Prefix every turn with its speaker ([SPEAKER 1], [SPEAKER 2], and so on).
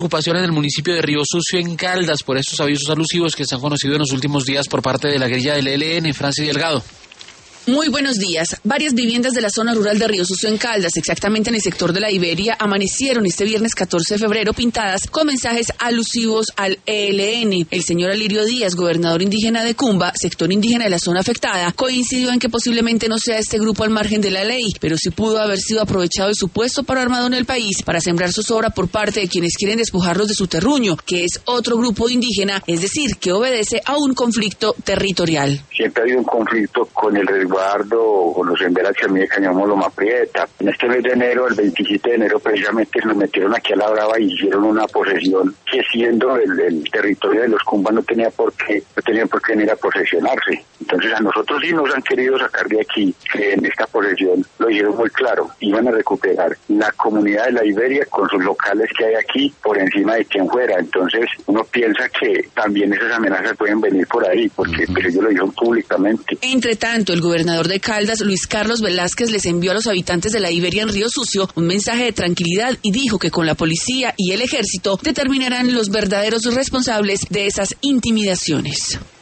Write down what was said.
[SPEAKER 1] Ocupación en el municipio de Río Sucio, en Caldas, por estos avisos alusivos que se han conocido en los últimos días por parte de la guerrilla del ELN. Francis Delgado.
[SPEAKER 2] Muy buenos días. Varias viviendas de la zona rural de Río Sucio en Caldas, exactamente en el sector de la Iberia, amanecieron este viernes 14 de febrero pintadas con mensajes alusivos al ELN. El señor Alirio Díaz, gobernador indígena de Cumba, sector indígena de la zona afectada, coincidió en que posiblemente no sea este grupo al margen de la ley, pero sí pudo haber sido aprovechado de su puesto paro armado en el país para sembrar zozobra por parte de quienes quieren despojarlos de su terruño, que es otro grupo indígena, es decir, que obedece a un conflicto territorial.
[SPEAKER 3] Siempre ha habido un conflicto con el resguardo o los emberas que a mí de Cañamo Loma Prieta. En este mes de enero, el 27 de enero precisamente, nos metieron aquí a La Brava y hicieron una posesión que, siendo el territorio de los Cumbas, no tenían por qué venir a posesionarse. Entonces a nosotros sí nos han querido sacar de aquí, que en esta posesión lo hicieron muy claro, iban a recuperar la comunidad de la Iberia con sus locales que hay aquí por encima de quien fuera. Entonces uno piensa que también esas amenazas pueden venir por ahí, porque pues, ellos lo dijeron públicamente.
[SPEAKER 2] Entre tanto, el gobernador de Caldas, Luis Carlos Velázquez, les envió a los habitantes de la Iberia en Río Sucio un mensaje de tranquilidad y dijo que con la policía y el ejército determinarán los verdaderos responsables de esas intimidaciones.